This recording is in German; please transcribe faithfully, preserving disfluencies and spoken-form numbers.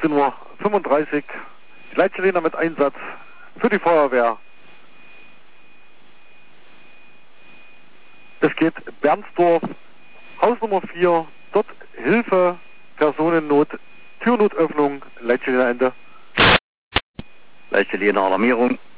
achtzehn Uhr fünfunddreißig, die Leitstelle mit Einsatz für die Feuerwehr. Es geht Bernsdorf, Haus Nummer vier, dort Hilfe, Personennot, Türnotöffnung, Leitstelle Ende. Leitstelle Alarmierung.